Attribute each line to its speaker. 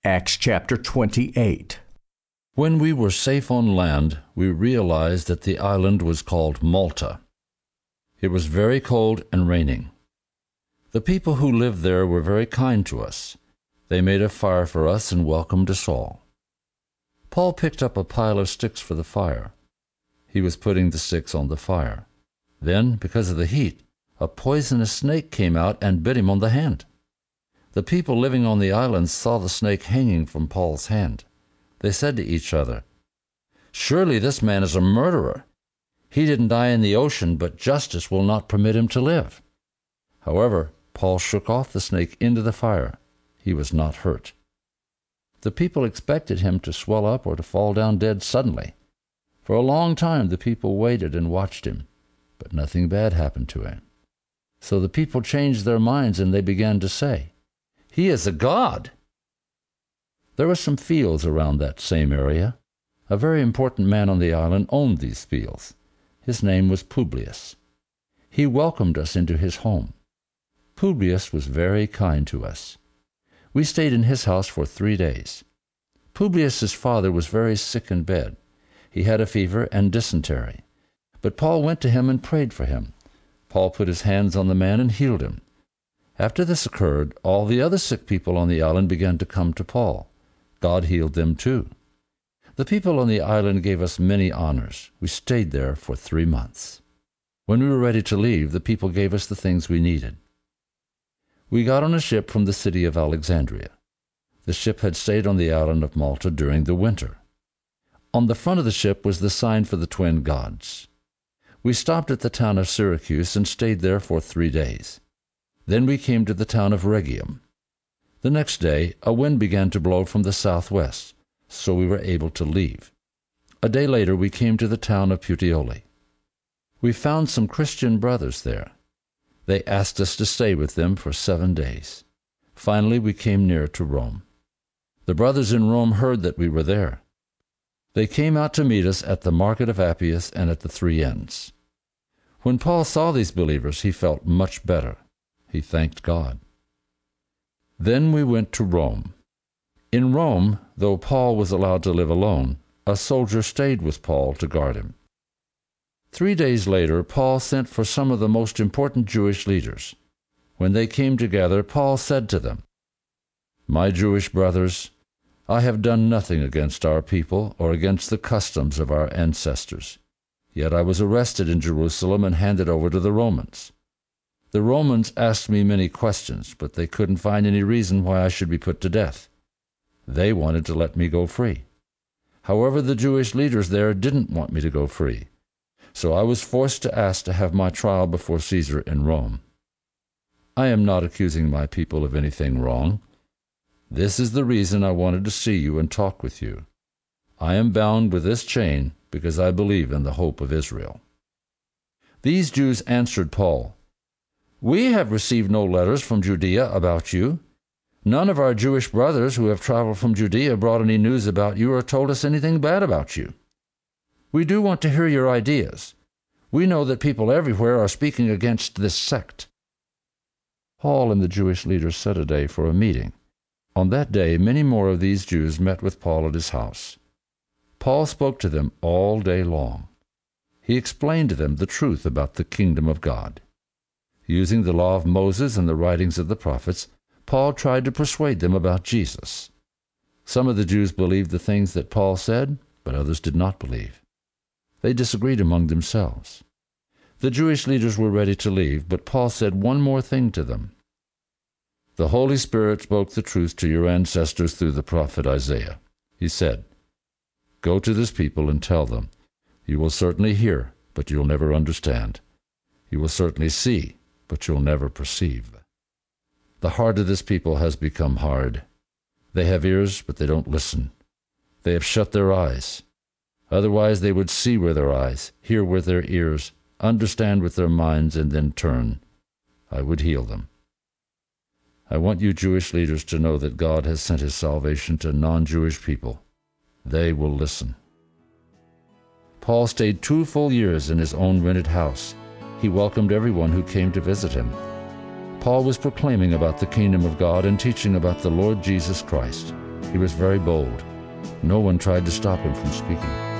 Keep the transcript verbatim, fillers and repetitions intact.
Speaker 1: Acts chapter twenty-eight.
Speaker 2: When we were safe on land, we realized that the island was called Malta. It was very cold and raining. The people who lived there were very kind to us. They made a fire for us and welcomed us all. Paul picked up a pile of sticks for the fire. He was putting the sticks on the fire. Then, because of the heat, a poisonous snake came out and bit him on the hand. The people living on the island saw the snake hanging from Paul's hand. They said to each other, "Surely this man is a murderer. He didn't die in the ocean, but justice will not permit him to live." However, Paul shook off the snake into the fire. He was not hurt. The people expected him to swell up or to fall down dead suddenly. For a long time the people waited and watched him, but nothing bad happened to him. So the people changed their minds and they began to say, "He is a god." There were some fields around that same area. A very important man on the island owned these fields. His name was Publius. He welcomed us into his home. Publius was very kind to us. We stayed in his house for three days. Publius's father was very sick in bed. He had a fever and dysentery. But Paul went to him and prayed for him. Paul put his hands on the man and healed him. After this occurred, all the other sick people on the island began to come to Paul. God healed them too. The people on the island gave us many honors. We stayed there for three months. When we were ready to leave, the people gave us the things we needed. We got on a ship from the city of Alexandria. The ship had stayed on the island of Malta during the winter. On the front of the ship was the sign for the twin gods. We stopped at the town of Syracuse and stayed there for three days. Then we came to the town of Rhegium. The next day, a wind began to blow from the southwest, so we were able to leave. A day later, we came to the town of Puteoli. We found some Christian brothers there. They asked us to stay with them for seven days. Finally, we came near to Rome. The brothers in Rome heard that we were there. They came out to meet us at the market of Appius and at the Three Inns. When Paul saw these believers, he felt much better. He thanked God. Then we went to Rome. In Rome, though Paul was allowed to live alone, a soldier stayed with Paul to guard him. Three days later, Paul sent for some of the most important Jewish leaders. When they came together, Paul said to them, "My Jewish brothers, I have done nothing against our people or against the customs of our ancestors. Yet I was arrested in Jerusalem and handed over to the Romans. The Romans asked me many questions, but they couldn't find any reason why I should be put to death. They wanted to let me go free. However, the Jewish leaders there didn't want me to go free, so I was forced to ask to have my trial before Caesar in Rome. I am not accusing my people of anything wrong. This is the reason I wanted to see you and talk with you. I am bound with this chain because I believe in the hope of Israel." These Jews answered Paul, "We have received no letters from Judea about you. None of our Jewish brothers who have traveled from Judea brought any news about you or told us anything bad about you. We do want to hear your ideas. We know that people everywhere are speaking against this sect." Paul and the Jewish leaders set a day for a meeting. On that day, many more of these Jews met with Paul at his house. Paul spoke to them all day long. He explained to them the truth about the kingdom of God. Using the law of Moses and the writings of the prophets, Paul tried to persuade them about Jesus. Some of the Jews believed the things that Paul said, but others did not believe. They disagreed among themselves. The Jewish leaders were ready to leave, but Paul said one more thing to them. "The Holy Spirit spoke the truth to your ancestors through the prophet Isaiah. He said, 'Go to this people and tell them, you will certainly hear, but you'll never understand. You will certainly see, but you'll never perceive.' The heart of this people has become hard. They have ears, but they don't listen. They have shut their eyes. Otherwise they would see with their eyes, hear with their ears, understand with their minds, and then turn. I would heal them." I want you Jewish leaders to know that God has sent his salvation to non-Jewish people. They will listen. Paul stayed two full years in his own rented house. He welcomed everyone who came to visit him. Paul was proclaiming about the kingdom of God and teaching about the Lord Jesus Christ. He was very bold. No one tried to stop him from speaking.